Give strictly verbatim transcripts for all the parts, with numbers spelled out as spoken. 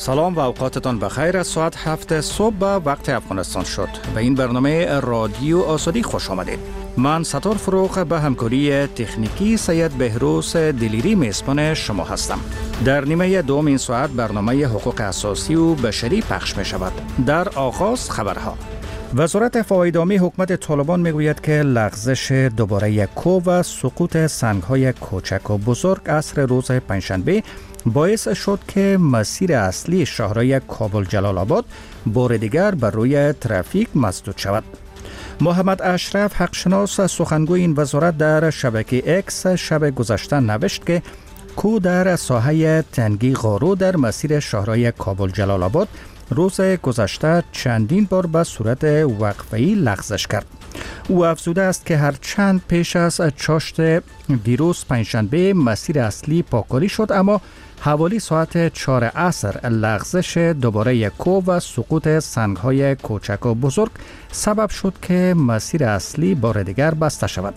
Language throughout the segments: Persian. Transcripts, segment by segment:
سلام و اوقاتتان بخیر. از ساعت هفت صبح به وقت افغانستان شد. به این برنامه رادیو آزادی خوش آمدید. من ستار فروغ به همکاری تکنیکی سید بهروز دلیری میزبان شما هستم. در نیمه دوم این ساعت برنامه حقوق اساسی و بشری پخش می شود. در آغاز خبرها. وزارت فواید عامی حکومت طالبان میگوید که لغزش دوباره کو و سقوط سنگ‌های کوچک و بزرگ عصر روز پنجشنبه باعث شد که مسیر اصلی شاهراه کابل جلال آباد بار دیگر بر روی ترافیک مسدود شود. محمد اشرف حقشناس سخنگوی این وزارت در شبکه اکس شب گذشته نوشت که کو در ساحه تنگی غارو در مسیر شاهراه کابل جلال آباد روز گذشته چندین بار به صورت وقفه‌ای لغزش کرد. او افزوده است که هر چند پیش از چاشت دیروز پنجشنبه مسیر اصلی پاکاری شد، اما حوالی ساعت چهار عصر لغزش دوباره کو و سقوط سنگ‌های کوچک و بزرگ سبب شد که مسیر اصلی بار دیگر بسته شود.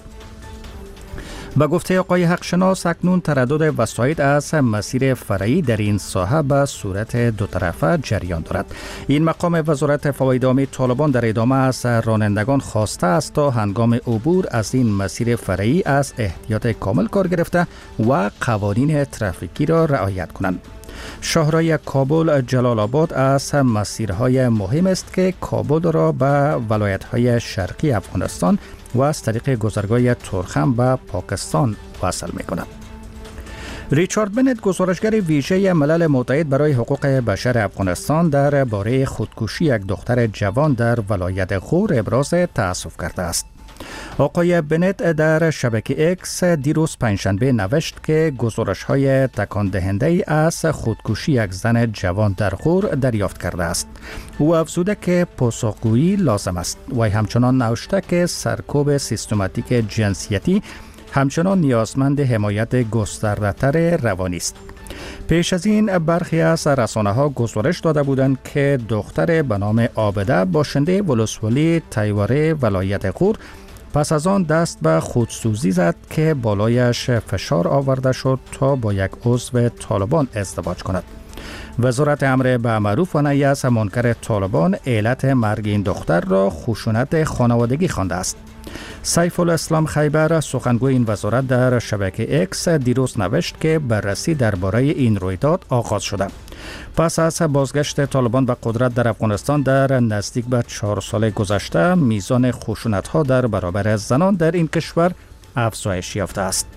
به گفته آقای حقشناس اکنون تردد وسایط از مسیر فرعی در این ساحه به صورت دو طرفه جریان دارد. این مقام وزارت فواید عامی طالبان در ادامه از رانندگان خواسته است تا هنگام عبور از این مسیر فرعی از احتیاط کامل کار گرفته و قوانین ترافیکی را رعایت کنند. شاهراه کابل جلال آباد از مسیرهای مهم است که کابل را به ولایت‌های شرقی افغانستان و از طریق گذرگاه تورخم به پاکستان وصل می‌کند. ریچارد بنت، گزارشگر ویژه ملل متحد برای حقوق بشر افغانستان، در باره خودکشی یک دختر جوان در ولایت غور ابراز تأسف کرده است. آقای بنت در شبکه اکس دیروز پنجشنبه نوشت که گزارش‌های تکان دهنده از خودکشی یک زن جوان در غور دریافت کرده است. او افزوده که پاسخگویی لازم است و همچنان نوشته که سرکوب سیستماتیک جنسیتی همچنان نیازمند حمایت گسترده‌تر روانی است. پیش از این برخی از رسانه‌ها گزارش داده بودند که دختر به نام عابده باشنده ولسوالی تیوره ولایت غور پس از آن دست به خودسوزی زد که بالایش فشار آورده شد تا با یک عضو طالبان ازدواج کند. وزارت امر به معروف و نهی از منکر طالبان علت مرگ این دختر را خشونت خانوادگی خوانده است. سیف الاسلام خیبر، سخنگوی این وزارت، در شبکه اکس دیروز نوشت که بررسی درباره این رویداد آغاز شده. پس از بازگشت طالبان به قدرت در افغانستان در نزدیک به چهار سال گذشته، میزان خشونت‌ها در برابر زنان در این کشور افزایش یافته است.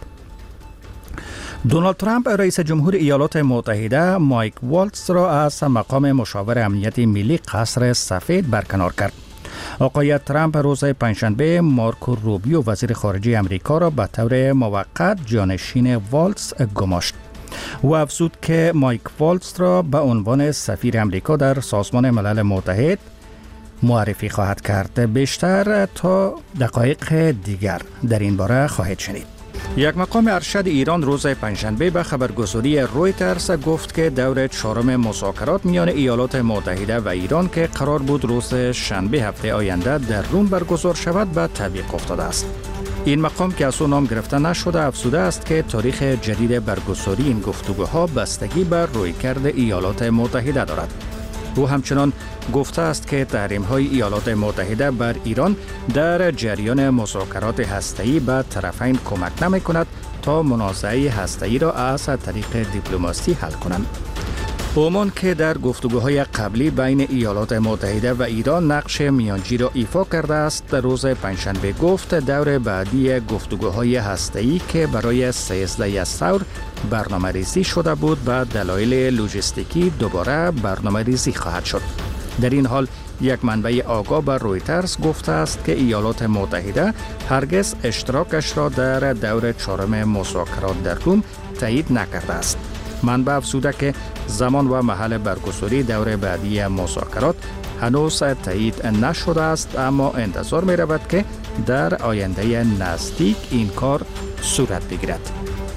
دونالد ترامپ رئیس جمهور ایالات متحده مایک والتز را از مقام مشاور امنیت ملی قصر سفید برکنار کرد. آقای ترامپ روز پنجشنبه مارکو روبیو وزیر خارجه امریکا را به طور موقت جانشین والتز گماشت. او افزود که مایک والتز را به عنوان سفیر امریکا در سازمان ملل متحد معرفی خواهد کرد. بیشتر تا دقایق دیگر در این باره خواهید شنید. یک مقام ارشد ایران روز پنجشنبه به خبرگزاری رویترز گفت که دور چهارم مذاکرات میان ایالات متحده و ایران که قرار بود روز شنبه هفته آینده در روم برگزار شود به تعویق افتاده است. این مقام که از او نام گرفته نشده افزوده است که تاریخ جدید برگزاری این گفتگوها بستگی بر رویکرد ایالات متحده دارد. او همچنان گفته است که تحریم‌های ایالات متحده بر ایران در جریان مذاکرات هسته‌ای به طرفین کمک نمی‌کند تا منازعه هسته‌ای را از طریق دیپلماسی حل کنند. عمان که در گفتگوهای قبلی بین ایالات متحده و ایران نقش میانجی را ایفا کرده است، روز پنجشنبه گفت دور بعدی گفتگوهای هسته‌ای که برای سیزده ثور برنامه ریزی شده بود به دلایل لوجستیکی دوباره برنامه ریزی خواهد شد. در این حال یک منبع آگاه به رویترز گفته است که ایالات متحده هرگز اشتراکش را در دور چهارم مذاکرات در روم تایید نکرده است. منبع افزوده که زمان و محل برگزاری دور بعدی مذاکرات هنوز تایید نشده است، اما انتظار می رود که در آینده نزدیک این کار صورت بگیرد.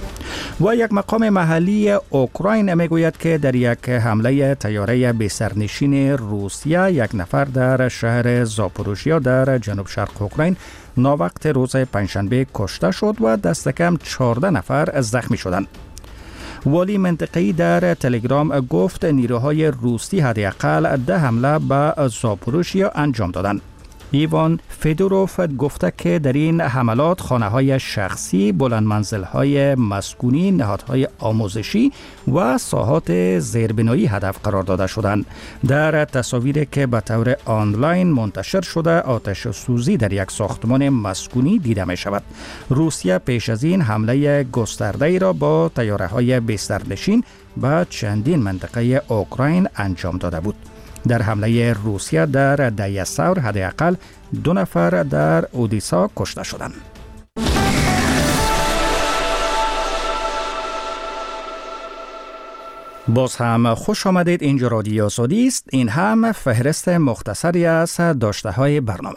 و یک مقام محلی اوکراین میگوید که در یک حمله طیاره بی سرنشین روسیه یک نفر در شهر زاپوروژیا در جنوب شرق اوکراین ناوقت روز پنجشنبه کشته شد و دست کم چهارده نفر زخمی شدند. والی منطقه‌ای در تلگرام گفت نیروهای روسی حداقل ده حمله به زاپوروژیا انجام دادند. ایوان فدوروف گفته که در این حملات خانه‌های شخصی، بلندمنزل‌های مسکونی، نهادهای آموزشی و ساحات زیربنایی هدف قرار داده شدند. در تصاویری که به طور آنلاین منتشر شده، آتش سوزی در یک ساختمان مسکونی دیده می شود. روسیه پیش از این حمله گسترده‌ای را با طیاره‌های بسترنشین به چندین منطقه اوکراین انجام داده بود. در حمله روسیه در دیاسور حداقل دو نفر در اودیسا کشته شدند. باز هم خوش آمدید. اینجا رادیو آزادی است. این هم فهرست مختصری از داشته های برنامه.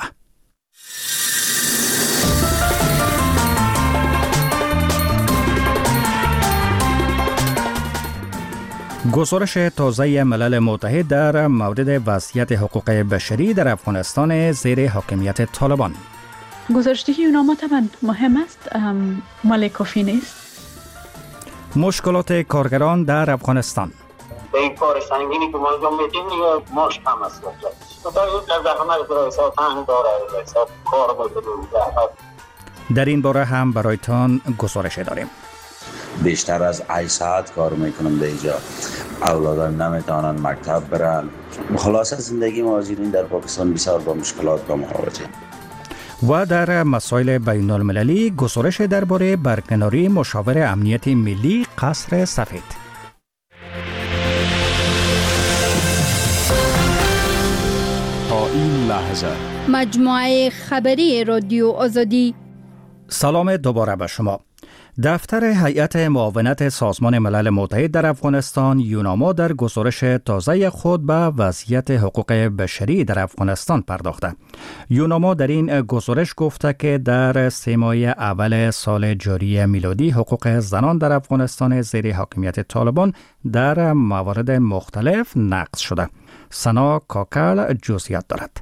گزارش تازه ملل متحد در مورد وضعیت حقوق بشری در افغانستان زیر حاکمیت طالبان. گزارش یوناما طبعا مهم است، ولی کافی نیست. مشکلات کارگران در افغانستان. به این کار سنگینی که ما انجام میدیم دیگه ماش کم است. در این باره هم برایتان گزارش داریم. بیشتر از هشت ساعت کار میکنم در اینجا. اولادان نمیتونن مکتب برن. خلاصه زندگی مهاجرین در پاکستان بسیار با مشکلات با مواجه. و در مسائل بین المللی گزارش درباره برکناری مشاور امنیت ملی قصر سفید. تا این لحظه مجموعه خبری رادیو آزادی. سلام دوباره به شما. دفتر هیئت معاونت سازمان ملل متحد در افغانستان یوناما در گزارش تازه خود به وضعیت حقوق بشری در افغانستان پرداخته. یوناما در این گزارش گفته که در سه ماه اول سال جاری میلادی حقوق زنان در افغانستان زیر حاکمیت طالبان در موارد مختلف نقض شده. سنا کاکل جزئیات دارد.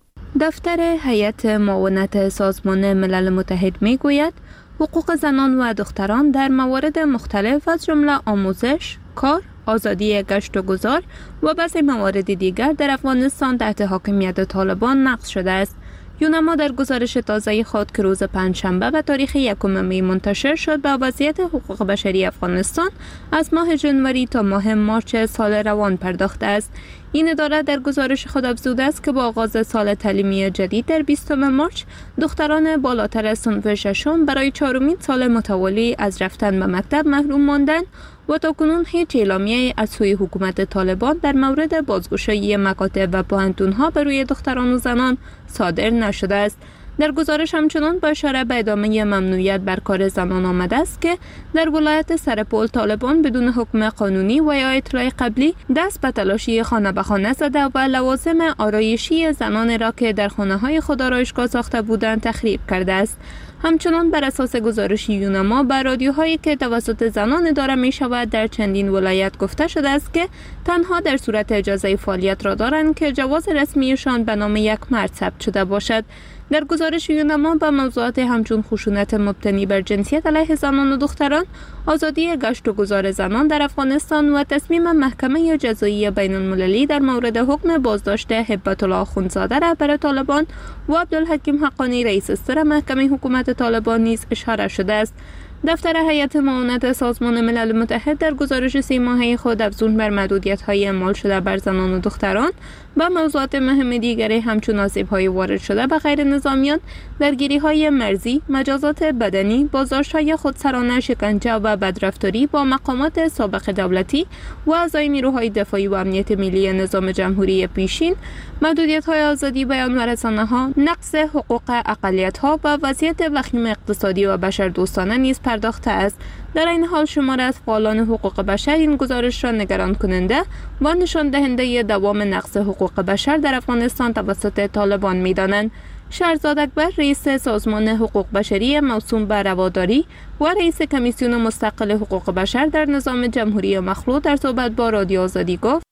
دفتر هیئت معاونت سازمان ملل متحد می گوید حقوق زنان و دختران در موارد مختلف از جمله آموزش، کار، آزادی گشت و گذار و بعضی موارد دیگر در افغانستان تحت حاکمیت طالبان نقض شده است. یوناما در گزارش تازه خود که روز پنجشنبه به تاریخ یکم می منتشر شد به وضعیت حقوق بشری افغانستان از ماه ژانویه تا ماه مارچ سال روان پرداخته است. این اداره در گزارش خود افزوده است که با آغاز سال تعلیمی جدید در بیستم مارچ دختران بالاتر از صنف ششم برای چهارمین سال متوالی از رفتن به مکتب محروم ماندند و تاکنون هیچ اعلامیه از سوی حکومت طالبان در مورد بازگشایی مکاتب و پوهنتون‌ها بر روی دختران و زنان صادر نشده است. در گزارش همچنان با اشاره به ادامه ممنوعیت بر کار زنان آمده است که در ولایت سرپل طالبان بدون حکم قانونی و یا اطلاع قبلی دست به تلاشی خانه به خانه زده و لوازم آرایشی زنان را که در خانه‌های خود آرایشگاه ساخته بودند تخریب کرده است. همچنان بر اساس گزارش یوناما به رادیوهایی که توسط زنان اداره می شود در چندین ولایت گفته شده است که تنها در صورت اجازه فعالیت را دارند که جواز رسمیشان به نام یک مرد ثبت شده باشد. در گزارش یوناما به موضوعات همچون خشونت مبتنی بر جنسیت علیه زنان و دختران، آزادی گشت و گذار زنان در افغانستان و تصمیم محکمه جزایی بین المللی در مورد حکم بازداشت هبت الله آخوندزاده رهبر طالبان و عبدالحکیم حقانی رئیس استر محکمه حکومت طالبان نیز اشاره شده است. دفتر هیئت معاونت سازمان ملل متحد در گزارش سه ماهه خود افزون بر محدودیت‌های اعمال شده بر زنان و دختران و موضوعات مهم دیگری همچون آسیب‌های وارد شده به غیر نظامیان، درگیری‌های مرزی، مجازات بدنی، بازداشت‌های خودسرانه، شکنجه و بدرفتاری با مقامات سابق دولتی و اعضای نیروهای دفاعی و امنیت ملی نظام جمهوری پیشین، محدودیت‌های آزادی بیان و رسانه‌ها، نقض حقوق اقلیت‌ها و وضعیت وخیم اقتصادی و بشردوستانه نیز پرداخته است. در این حال شمار از فعالان حقوق بشر این گزارش را نگران کننده و نشان دهنده دوام نقض حقوق بشر در افغانستان توسط طالبان می‌دانند. شهرزاد اکبر رئیس سازمان حقوق بشری موسوم به رواداری و رئیس کمیسیون مستقل حقوق بشر در نظام جمهوری مخلوع در صحبت با رادیو آزادی گفت: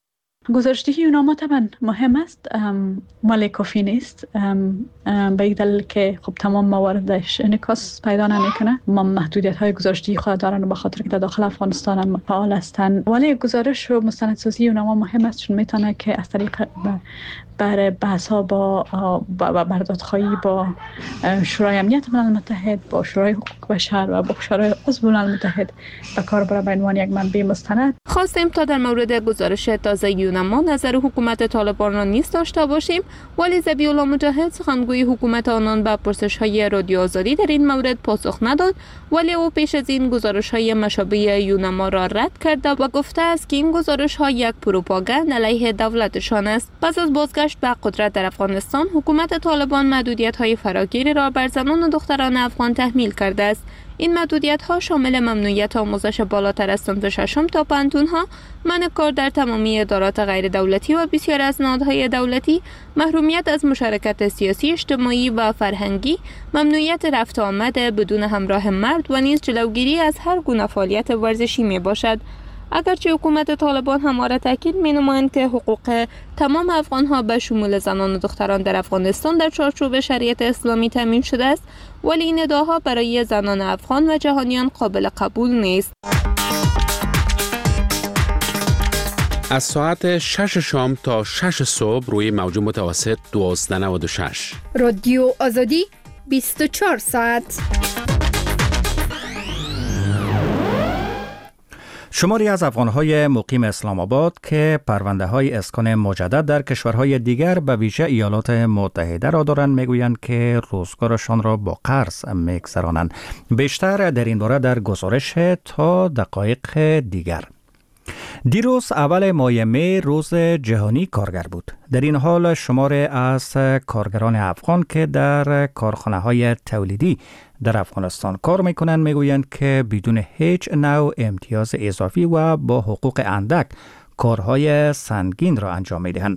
گزارشدهی اونا ما طبعا مهم است، ولی کافی نیست. به یک دلیل که خب تمام مواردش انعکاس پیدا نمیکنه. ما محدودیت های گزارشدهی خود دارن به خاطر که در داخل افغانستان هم فعال هستند، ولی گزارش و مستندسازی اونا ما مهم است، چون میتونه که از طریق بر بحث ها با بردادخواهی با شورای امنیت ملل متحد، با شورای حقوق بشر و با شورای عضو ملل متحد به کار بره به عنوان یک منبع مستند. خواستیم تا در مورد گزارش تازه یونما نظر حکومت طالبان را نیز داشته باشیم، ولی ذبیح الله مجاهد سخنگوی حکومت آنان به پرسش‌های رادیو آزادی در این مورد پاسخ نداد، ولی او پیش از این گزارش‌های مشابه یونما را رد کرده و گفته است که این گزارش‌ها یک پروپاگاند علیه دولتشان است. پس از بازگشت به قدرت در افغانستان، حکومت طالبان محدودیت‌های فراگیری را بر زنان و دختران افغان تحمیل کرده است. این محدودیت‌ها شامل ممنوعیت آموزش بالاتر از صنف ششم تا پنتونها، منع کار در تمامی ادارات غیر دولتی و بسیار از نهادهای دولتی، محرومیت از مشارکت سیاسی، اجتماعی و فرهنگی، ممنوعیت رفت آمد بدون همراه مرد و نیز جلوگیری از هر گونه فعالیت ورزشی می باشد. اگرچه حکومت طالبان همواره تاکید می‌نمایند که حقوق تمام افغان‌ها به شمول زنان و دختران در افغانستان در چارچوب شریعت اسلامی تامین شده است، ولی این ادعاها برای زنان افغان و جهانیان قابل قبول نیست. از ساعت شش شام تا شش صبح روی موج متوسط دوازده نود و شش. رادیو آزادی بیست و چهار ساعت. شماری از افغان‌های مقیم اسلام آباد که پرونده‌های اسکان مجدد در کشورهای دیگر به ویژه ایالات متحده را دارند میگویند که روزگارشان را با قرض می‌گذرانند. بیشتر در این باره در گزارش تا دقایق دیگر. دیروز اول ماه می روز جهانی کارگر بود. در این حال شمار از کارگران افغان که در کارخانه‌های تولیدی در افغانستان کار میکنند میگویند که بدون هیچ نوع امتیاز اضافی و با حقوق اندک کارهای سنگین را انجام میدهند.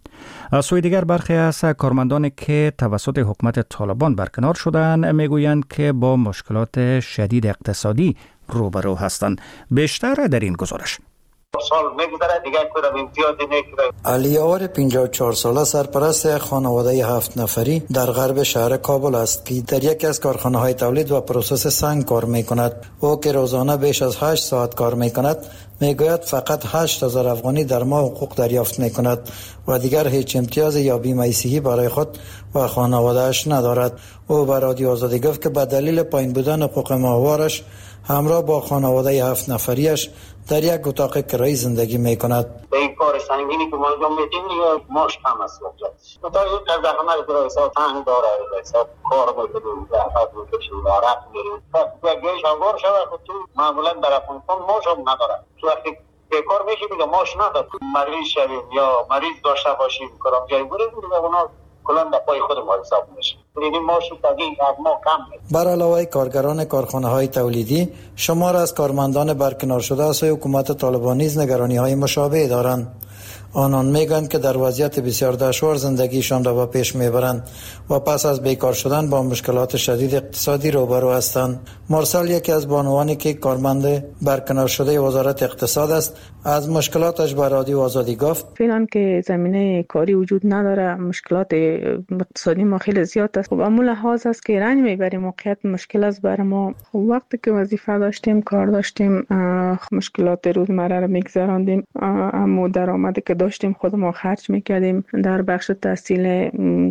از سوی دیگر برخی از کارمندان که توسط حکومت طالبان برکنار شدند میگویند که با مشکلات شدید اقتصادی روبرو هستند. بیشتر در این گزارش. سال میگذره دیگه کورم امتیازی نگیره. علی آور پنجاه و چهار ساله سرپرست خانواده هفت نفری در غرب شهر کابل است که در یکی از کارخانه های تولید و پروسس سنگ کار می کند. او که روزانه بیش از هشت ساعت کار می کند میگوید فقط هشت هزار افغانی در ماه حقوق دریافت می کند و دیگر هیچ امتیاز یا بیمه صحی برای خود و خانواده‌اش ندارد. او به رادیو آزادی گفت که به دلیل پایین بودن حقوق ماهوارش همراه با خانواده هفت نفریش در یک اتاق کرایی زندگی می کند. به این کار سنگینی که ما انجام میدیم ماش کم است وجهش. تا یک از زحمت در حساب تنگ داره، حساب کار میکنیم، زحمت میکشیم، عرق میریم. تا گیش انگار شود تو معمولا در افغانستان ماش هم نداره. تو وقتی بیکار میشی دیگه ماش نداره. مریض شویم یا مریض داشته باشیم کارم جای بریم دیگه اونا کلان در پای خود ما حساب میشه. یعنی ماش تاگی از ما کم میشه. بر علاوه کارگران کارخانه های تولیدی شمار از کارمندان برکنار شده از حکومت طالبان نیز نگرانی های مشابه دارند. آنان میگویند که در وضعیت بسیار دشوار زندگیشان را به پیش میبرند و پس از بیکار شدن با مشکلات شدید اقتصادی روبرو هستند. مرسل یکی از بانوانی که کارمند برکنار شده وزارت اقتصاد است از مشکلاتش به رادیو آزادی گفت: فعلا که زمینه کاری وجود نداره، مشکلات اقتصادی ما خیلی زیاد است. خب اما لحاظ است که رنج میبریم، موقعیت مشکل است برای ما. خب وقتی که وظیفه داشتیم، کار داشتیم، مشکلات روزمره رو میگذراندیم، اما درآمدی که داشتیم خود ما خرج میکردیم در بخش تحصیل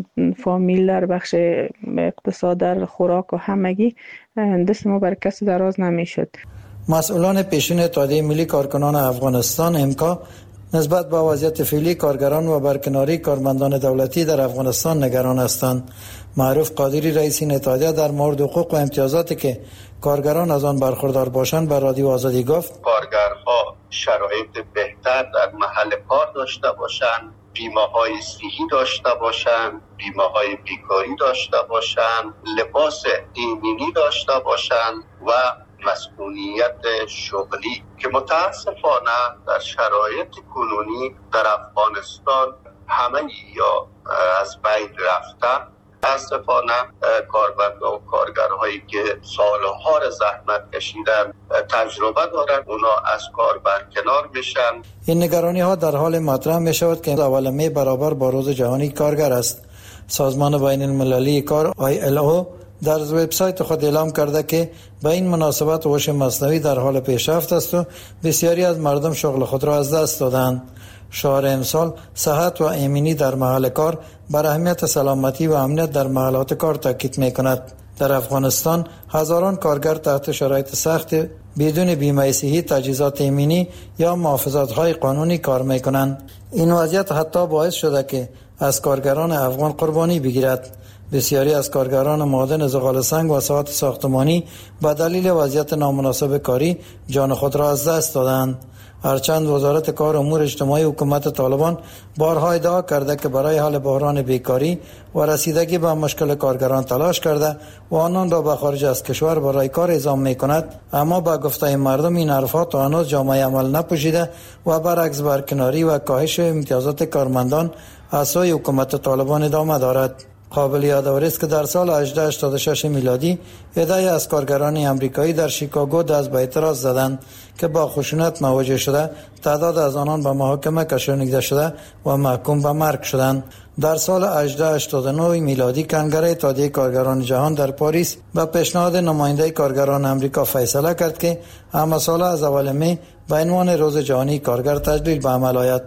فامیل، در بخش اقتصاد، در خوراک و همگی دست ما بر کسی دراز نمیشد. مسئولان پیشین اتحادیه ملی کارکنان افغانستان امکا نسبت به وضعیت فعلی کارگران و برکناری کارمندان دولتی در افغانستان نگران هستند. معروف قادری رئیس این اتحادیه در مورد حقوق و امتیازاتی که کارگران از آن برخوردار باشند به رادیو آزادی گفت: کارگرها شرایط بهتر در محل کار داشته باشند، بیمه های صحی داشته باشند، بیمه های بیکاری داشته باشند، لباس ایمنی داشته باشند و مسئولیت شغلی که متاسفانه در شرایط کنونی در افغانستان همه یا از بین رفتن. متاسفانه کارمندان و کارگرهای هایی که سالها را زحمت کشیدن، تجربه دارن، اونا از کار برکنار بشن. این نگرانی ها در حال مطرح می شود که اول می برابر با روز جهانی کارگر است. سازمان بین المللی کار آی ال او در وبسایت خود اعلام کرده که به این مناسبت هوش مصنوعی در حال پیشرفت است و بسیاری از مردم شغل خود را از دست دادند. شعار امسال صحت و امنی در محل کار بر اهمیت سلامتی و امنیت در محلات کار تاکید می کند. در افغانستان هزاران کارگر تحت شرایط سخت بدون بیمه صحی، تجهیزات امنی یا محافظت‌های قانونی کار می کنند. این وضعیت حتی باعث شده که از کارگران افغان قربانی بگیرد. بسیاری از کارگران معدن زغال سنگ و صنعت ساختمانی به دلیل وضعیت نامناسب کاری جان خود را از دست دادند. هرچند وزارت کار و امور اجتماعی حکومت طالبان بارها ادعا کرده که برای حل بحران بیکاری و رسیدگی به مشکل کارگران تلاش کرده و آنان را به خارج از کشور برای کار اعزام می کند، اما با گفته مردم این حرفات هنوز جامعه عمل نپوشیده و برعکس برکناری و کاهش امتیازات کارمندان از سوی حکومت طالبان ادامه دارد. قابل یادآوری است که در سال هجده هشتاد و شش میلادی عده‌ای از کارگران امریکایی در شیکاگو دست به اعتراض زدند که با خشونت مواجه شده، تعداد از آنان به محاکمه کشانیده شده و محکوم به مرگ شدند. در سال هجده هشتاد و نه میلادی کنگره اتحادیه کارگران جهان در پاریس به پیشنهاد نماینده کارگران امریکا فیصله کرد که همه ساله از اول می به عنوان روز جهانی کارگر تجلیل به عمل آید.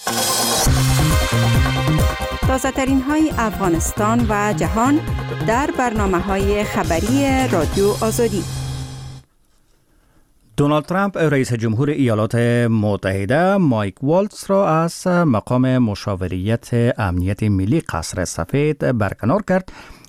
تازه ترین های افغانستان و جهان در برنامه های خبری رادیو آزادی. دونالد ترامپ رئیس جمهور ایالات متحده مایک والتز را از مقام مشاوریت امنیت ملی قصر سفید برکنار کرد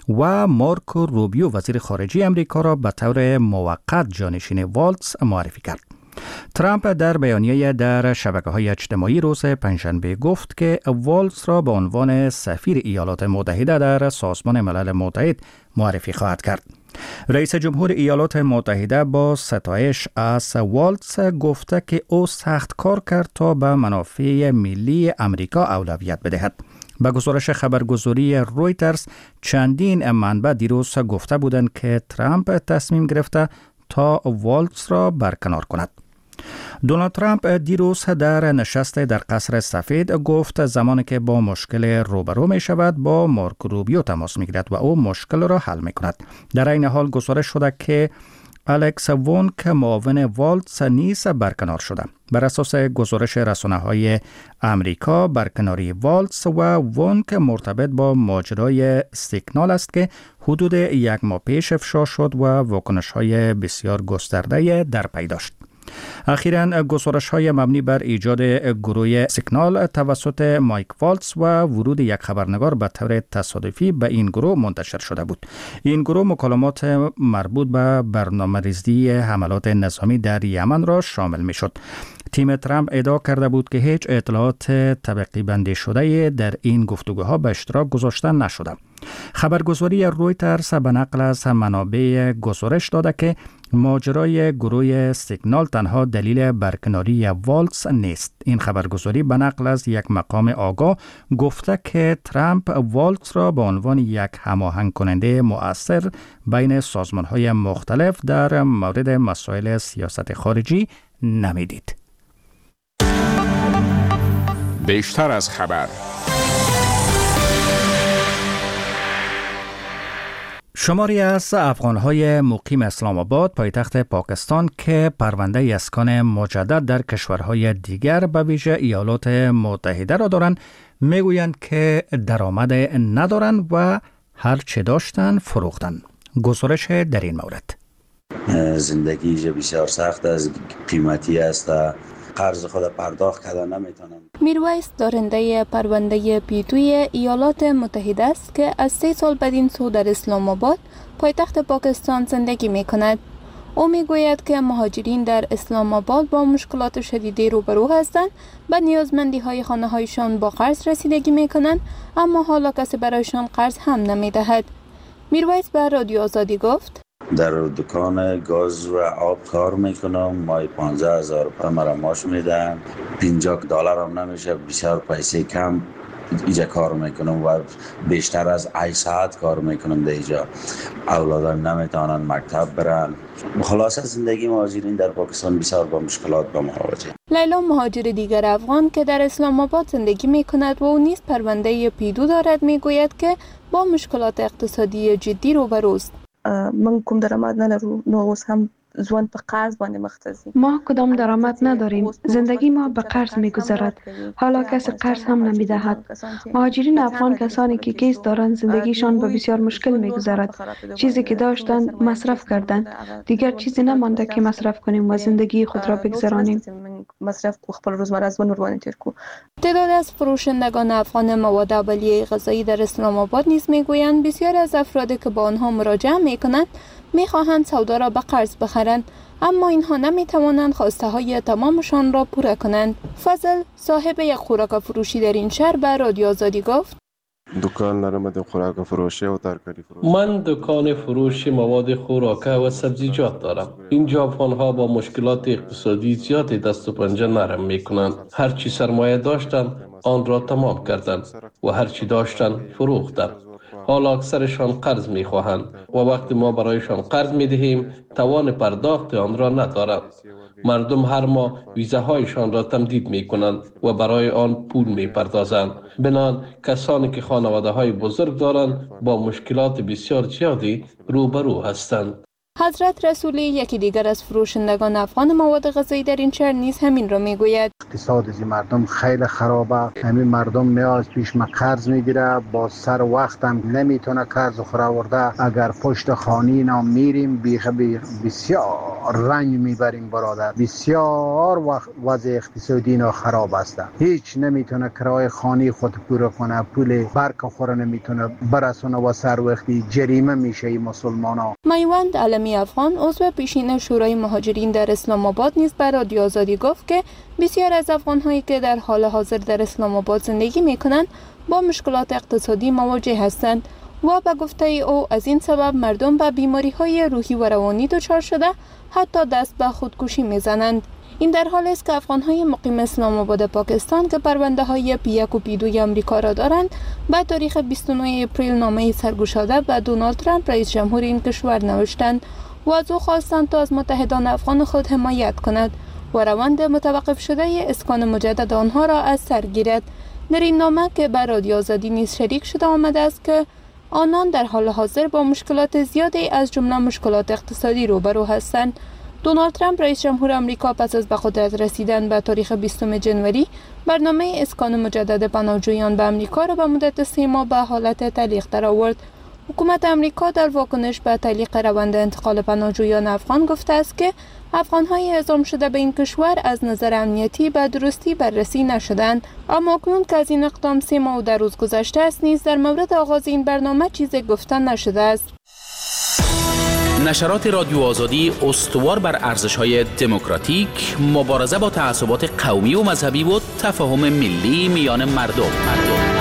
و مارکو روبیو وزیر خارجه امریکا را به طور موقت جانشین والتز معرفی کرد. ترامپ در بیانیه در شبکه‌های اجتماعی روز پنجشنبه گفت که والتز را به عنوان سفیر ایالات متحده در سازمان ملل متحد معرفی خواهد کرد. رئیس جمهور ایالات متحده با ستایش از والتز گفته که او سخت کار کرد تا به منافع ملی امریکا اولویت بدهد. به گزارش خبرگزاری رویترز چندین منبع دیروز گفته بودند که ترامپ تصمیم گرفته تا والتز را برکنار کند. دونالد ترامپ دیروز در نشست در قصر سفید گفت زمانی که با مشکل روبرو می شود با مارک روبیو تماس می گیرد و او مشکل را حل می کند. در این حال گزارش شده که الکس وونک معاون والتز نیز برکنار شده. بر اساس گزارش رسانه‌های امریکا برکناری والتز و وونک مرتبط با ماجرای سیگنال است که حدود یک ماه پیش افشا شد و واکنش‌های بسیار گسترده در پی داشت. اخیراً گزارش‌های مبنی بر ایجاد گروه سیگنال توسط مایک والتز و ورود یک خبرنگار به طور تصادفی به این گروه منتشر شده بود. این گروه مکالمات مربوط به برنامه‌ریزی حملات نظامی در یمن را شامل می‌شد. تیم ترامپ ادعا کرده بود که هیچ اطلاعات طبقی بندی شده در این گفتگوها به اشتراک گذاشته نشده. خبرگزاری رویترز به نقل از منابع گزارش داده که ماجرای گروه سیگنال تنها دلیل برکناری والتز نیست. این خبرگزاری به نقل از یک مقام آگاه گفته که ترامپ والتز را به عنوان یک هماهنگ کننده مؤثر بین سازمان‌های مختلف در مورد مسائل سیاست خارجی نمیدید. بیشتر از خبر. شماری از افغان‌های مقیم اسلام آباد پایتخت پاکستان که پرونده اسکان مجدد در کشورهای دیگر به ویژه ایالات متحده را دارند میگویند که درآمد ندارند و هر چه داشتند فروختند. گزارش در این مورد. زندگی بسیار سخت است، قیمتی است، قرض خود پرداخت کردن نمیتونم. میرویس دارنده پرونده پیتوی ایالات متحده است که از سه سال بدین سو در اسلام آباد پایتخت پاکستان زندگی می کند. او می گوید که مهاجرین در اسلام آباد با مشکلات شدیدی روبرو هستند، به نیازمندی های خانه هایشان با قرض رسیدگی می کنند، اما حالا کسی برایشان قرض هم نمی دهد. میرویس به رادیو آزادی گفت: در دکان گاز و آب کار میکنم، مای پانزده هزار روپیه مرا ماش میدن، پنجاه دلار هم نمیشه، بسیار پیسه کم اینجا کار میکنم و بیشتر از هشت ساعت کار میکنم در اینجا. اولادان نمیتونن مکتب برن. خلاصه زندگی مهاجرین در پاکستان بسیار با مشکلات با مواجه. لیلا مهاجر دیگر افغان که در اسلام آباد زندگی می کند و او نیز پرونده پیدو دارد می گوید که با مشکلات اقتصادی جدی روبروست. من کوم درآمد نلرو نو اوس هم ژوند په قرض باندې مختصی. ما کدام درآمد نداریم. زندگی ما به قرض میگذرد. حالا کسی قرض هم نمیدهد. مهاجرین افغان کسانی که کیس دارند زندگیشان به بسیار مشکل میگذرد. چیزی که داشتند مصرف کردند. دیگر چیزی نمانده که مصرف کنیم و زندگی خود را بگذرانیم. مصرف کو خپل روزمره ژوند ور باندې تیر کو. تعداد از فروشندگان افغان مواد اولیه غذایی در اسلام آباد نیز میگویند بسیار از افرادی که با آنها مراجعه میکنند میخواهند سودا را به قرض بخرند، اما اینها نمیتوانند خواسته های تمامشان را پوره کنند. فضل صاحب یک خوراک فروشی در این شهر به رادیو آزادی گفت: دکان دارم در خوراک فروشی و ترکاری فروشی. من دکان فروش مواد خوراکه و سبزیجات دارم. اینجا افغان‌ها با مشکلات اقتصادی زیادی دست و پنجه نرم میکنند. هر چی سرمایه داشتند آن را تمام کردند و هر چی داشتند فروختند. حالا اکثرشان قرض میخواهند و وقتی ما برایشان قرض میدهیم توان پرداخت آن را ندارند. مردم هر ماه ویزاهایشان را تمدید میکنند و برای آن پول میپردازند. بنابراین کسانی که خانواده های بزرگ دارند با مشکلات بسیار زیادی روبرو هستند. حضرت رسولی یکی دیگر از فروشندگان افغان مواد غذایی در این شهر نیز همین را میگوید: اقتصاد از مردم خیلی خرابه. همین مردم میاد پیش ما قرض میگیره، با سر وقت هم نمیتونه قرض خورورده. اگر پشت خانی نام میریم بیخ بسیار رنج میبریم برادر. بسیار وضع اقتصادی اینا خراب است. هیچ نمیتونه کرایه خانی خود پوره کنه، پول برق خوره نمیتونه برسونه و سر وقتی جریمه میشه این مسلمانا. میوند علمی افغان عضو پیشین شورای مهاجرین در اسلام آباد نیز به رادیو آزادی گفت که بسیار از افغان‌هایی که در حال حاضر در اسلام آباد زندگی می‌کنند با مشکلات اقتصادی مواجه هستند و به گفته او از این سبب مردم به بیماری‌های روحی و روانی دچار شده حتی دست به خودکشی می‌زنند. این در حالی است که افغان‌های مقیم اسلام آباد پاکستان که پرونده‌های پی یک و پی دو امریکا را دارند به تاریخ بیست و نه اپریل نامه سرگشاده به دونالد ترامپ رئیس جمهور این کشور نوشتند و از او خواستند تا از متحدان افغان خود حمایت کند و روند متوقف شده اسکان مجدد آنها را از سر گیرد. در این نامه که به رادیو آزادی نیز شریک شده آمده است که آنان در حال حاضر با مشکلات زیادی از جمله مشکلات اقتصادی روبرو هستند. دونالد ترامپ رئیس جمهور آمریکا پس از به قدرت رسیدن به تاریخ بیستم جنوری برنامه اسکان مجدد پناهجویان به آمریکا را به مدت سه ماه به حالت تعلیق درآورد. حکومت آمریکا در واکنش به تعلیق روند انتقال پناهجویان افغان گفته است که افغان‌های اعزام شده به این کشور از نظر امنیتی به درستی بررسی نشدند، اما اکنون که از این اقدام سه ماه و در روز گذشته است نیز در مورد آغاز این برنامه چیزی گفته نشده است. نشرات رادیو آزادی استوار بر ارزش‌های دموکراتیک، مبارزه با تعصبات قومی و مذهبی و تفاهم ملی میان مردم. مردم.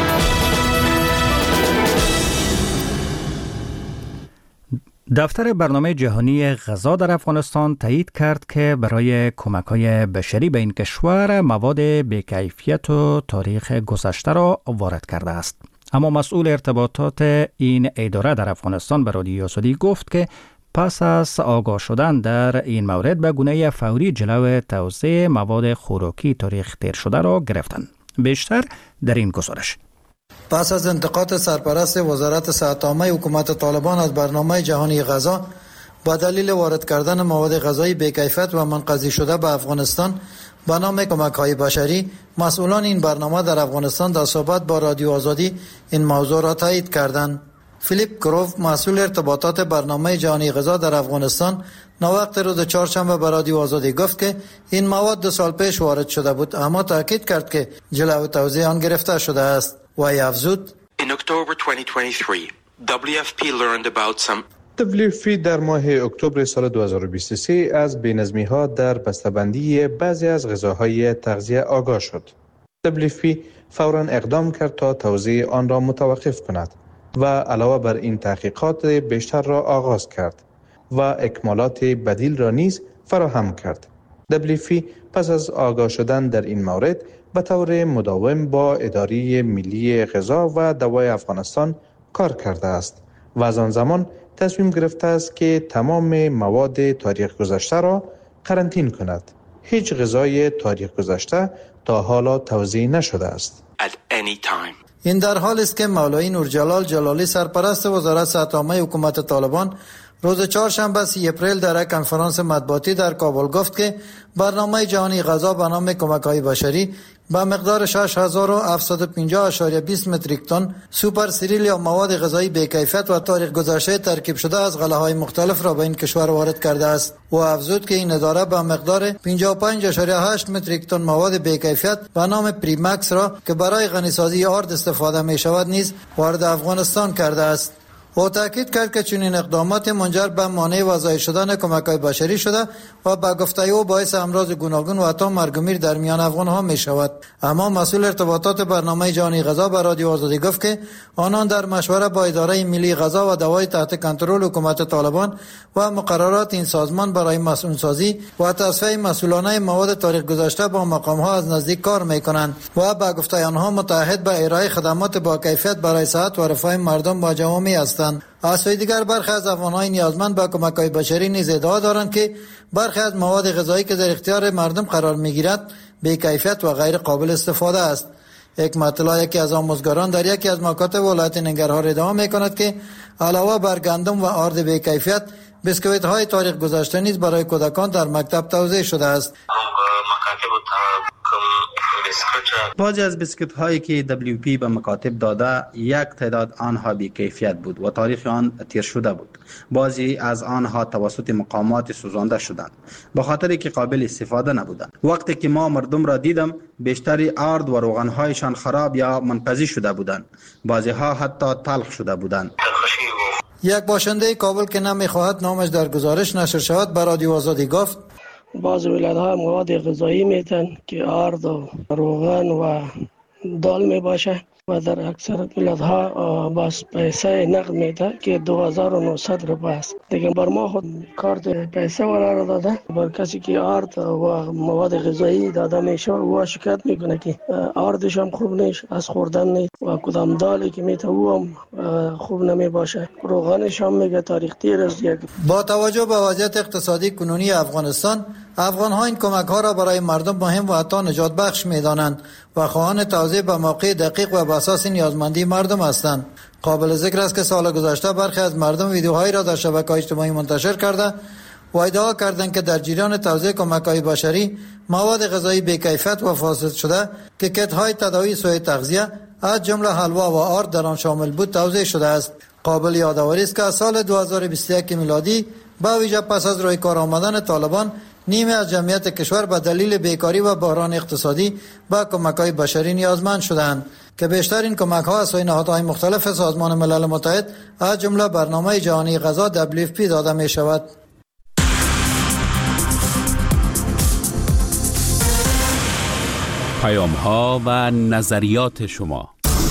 دفتر برنامه جهانی غذا در افغانستان تایید کرد که برای کمک‌های بشری به این کشور مواد بی‌کیفیت و تاریخ گذشته را وارد کرده است. اما مسئول ارتباطات این اداره در افغانستان به رادیو آزادی گفت که پس از آگاه شدن در این مورد به گونه فوری جلو توزیع مواد خوراکی تاریخ تیر شده را گرفتند. بیشتر در این گزارش. پس از انتقاد سرپرست وزارت صحت عامه حکومت طالبان از برنامه جهانی غذا با دلیل وارد کردن مواد غذایی بی‌کیفیت و منقضی شده به افغانستان به نام کمک‌های بشری، مسئولان این برنامه در افغانستان در صحبت با رادیو آزادی این موضوع را تایید کردند. فیلیپ کروف، مسئول ارتباطات برنامه جهانی غذا در افغانستان، نوقت روز چهارشنبه به رادیو آزادی گفت که این مواد دو سال پیش وارد شده بود، اما تاکید کرد که جلو توزیع آن گرفته شده است. و افزود: In October twenty twenty-three, دبلیو اف پی learned about some دبلیو اف پی در ماه اکتبر سال دو هزار و بیست و سه از بی‌نظمی‌ها در بسته‌بندی بعضی از غذاهای تغذیه آگاه شد. دبلیو اف پی فوراً اقدام کرد تا توزیع آن را متوقف کند و علاوه بر این تحقیقات بیشتر را آغاز کرد و اکمالات بدیل را نیز فراهم کرد. دبلیو اف پی پس از آگاه شدن در این مورد به طور مداوم با اداره ملی غذا و دوای افغانستان کار کرده است و از آن زمان تصمیم گرفته است که تمام مواد تاریخ گذشته را قرنطین کند. هیچ غذای تاریخ گذشته تا حالا توزیع نشده است. این در حالی است که مولوی نورجلال جلالی سرپرست وزارت صحت عامه حکومت طالبان روز چهارشنبه سی اپریل در یک کنفرانس مطبوعاتی در کابل گفت که برنامه جهانی غذا به نام کمک‌های بشری با مقدار شش هزار و هفتصد و پنجاه اشاریه بیست متریک تن سوپر سیریل یا مواد غذایی بی‌کیفیت و تاریخ گذشته ترکیب شده از غله‌های مختلف را به این کشور وارد کرده است و افزود که این اداره به مقدار پنجاه و پنج اشاریه هشت متریک تن مواد بی‌کیفیت به نام پریمکس را که برای غنیسازی آرد استفاده می شود نیز وارد افغانستان کرده است. او تاکید کرد که چنین اقدامات منجر به مانع وضع شدن کمک‌های بشری شده و با گفته او باعث امراض گوناگون و حتی مرگ و میر در میان افغان‌ها می شود. اما مسئول ارتباطات برنامه جهانی غذا به رادیو آزادی گفت که آنان در مشوره با اداره ملی غذا و دوای تحت کنترل حکومت طالبان و مقررات این سازمان برای مسئول سازی و تصفیه مسئولانه مواد تاریخ گذشته با مقام‌ها از نزدیک کار می‌کنند و با گفته آنها متعهد به ارائه خدمات با کیفیت برای صحت و رفاه مردم و جوامع هستند. از سوی دیگر برخی از افغان‌های نیازمند به کمک‌های بشری نیز ادعا دارند که برخی از مواد غذایی که در اختیار مردم قرار می‌گیرد بی‌کیفیت و غیر قابل استفاده است. حکمت الله یکی از آموزگاران در یکی از مکاتب ولایت ننگرهار ادعا می‌کند که علاوه بر گندم و آرد بی‌کیفیت بسکویت‌های تاریخ گذشته نیز برای کودکان در مکتب توزیع شده است. بعضی از بیسکویت هایی که دبلیو پی به مکاتب داده یک تعداد آنها بی کیفیت بود و تاریخ آن تیر شده بود. بعضی از آنها توسط مقامات سوزانده شدند به خاطر که قابل استفاده نبودند. وقتی که ما مردم را دیدم بیشتری آرد و روغن هایشان خراب یا منقضی شده بودند. بعضی ها حتی تلخ شده بودند. یک باشنده کابل که نمیخواهد نامش در گزارش نشر شود به رادیو آزادی گفت بعض ولایت‌ها مواد غذایی میتن که آرد و روغن و دال می باشه و در اکثر ولایت‌ها باز پیسه نقد میده که دو هزار و نهصد روپیه است. دیگه بر ما خود کارت پیسه قرار داده. بر کسی که آرد و مواد غذایی داده میشه و شکایت میکنه که آردش هم خوب نیست، از خوردن نیست و کدام دالی که میته او هم خوب نمی باشه. روغنش هم میگه تاریخ تیر است. با توجه به وضعیت اقتصادی کنونی افغانستان، افغان‌ها این کمک‌ها را برای مردم مهم و حتی نجات بخش می‌دانند و خواهان توزیع به موقع دقیق و به اساس نیازمندی مردم هستند. قابل ذکر است که سال گذشته برخی از مردم ویدیوهایی را در شبکه‌های اجتماعی منتشر کرده و ادعا کردند که در جریان توزیع کمک‌های بشری مواد غذایی بی‌کیفیت و فاسد شده که کیت‌های تداوی سوء تغذیه از جمله حلوا و آرد در آن شامل بود توزیع شده است. قابل یادآوری است که از سال دو هزار و بیست و یک میلادی با ویژه پس از روی کار آمدن طالبان نیمه از جمعیت کشور به دلیل بیکاری و بحران اقتصادی به کمک‌های بشری نیازمند شدند که بیشتر این کمک‌ها از سوی نهادهای مختلف سازمان ملل متحد از جمله برنامه جهانی غذا دبلیو اف پی داده می‌شود. پیام‌ها و نظریات شما.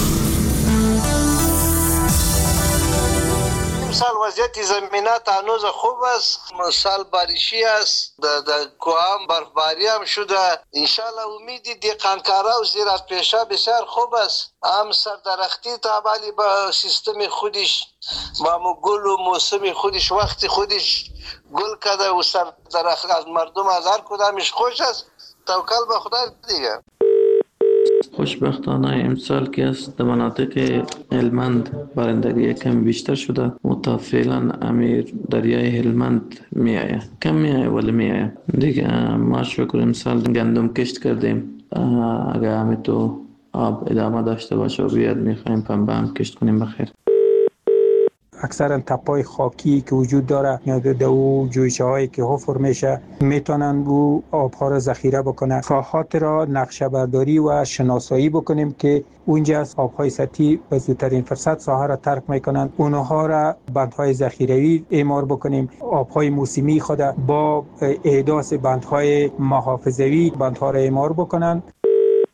سال وضعیت زمینات هنوز خوب است، سال باریشی است، در کوام برفباری هم شده. انشالله امیدی دیقانکارا و زیرات پیشه بسیار خوب است. هم سردرختی تابالی با سیستم خودش با گل و موسم خودش وقتی خودش گل کرده و سردرخت از مردم از هر کدامش خوش است. توکل به خدا دیگه. خوشبختانه امسال که است در مناطق هلمند بارندگی کم بیشتر شده و تا فعلا امیر دریای هلمند می آید کم می آید ولی می آید دیگه. ما شکر امسال گندم کشت کردیم، اگر همین تو آب ادامه داشته باشه و بیاد می خواهیم پنبه هم کشت کنیم بخیر. اکثرا تپای خاکی که وجود داره یا دو جویچه هایی که حفر میشه میتونن او آبها را ذخیره بکنن. ساحات را نقشه برداری و شناسایی بکنیم که اونجا از آبهای سطحی به زودترین فرصت ساحه را ترک میکنن، اونها را بندهای ذخیروی اعمار بکنیم. آبهای موسمی خود با احداث بندهای محافظوی بندها را اعمار بکنن.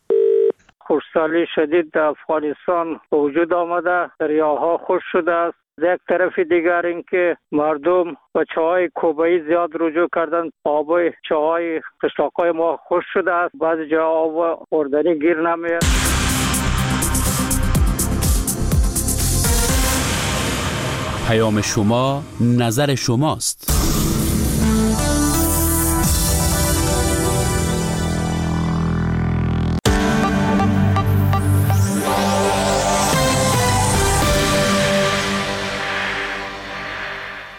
خشکسالی شدید در افغانستان وجود آمده، دریاها خشک شده است یک طرف دیگر اینکه مردم به چاهای کوبایی زیاد رجوع کردن. آب چاهای قشلاقای ما خشک شده است، بعضی جا آب خوردنی گیر نمیاد. پیام شما نظر شماست.